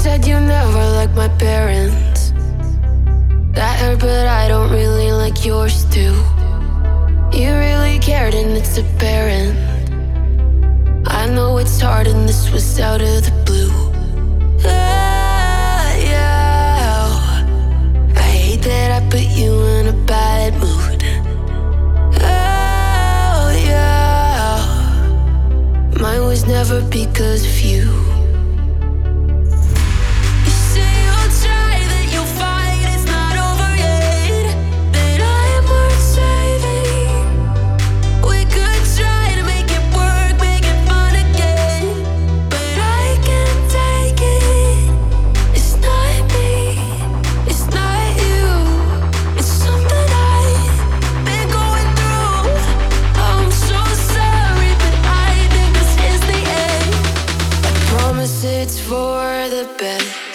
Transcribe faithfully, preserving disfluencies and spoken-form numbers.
said you never liked my parents. That hurt, but I don't really like yours too. You really cared and it's apparent. I know it's hard and this was out of the blue. Ah, yeah. I hate that I put you in a bad mood. Oh yeah. Mine was never because of you. It's for the best.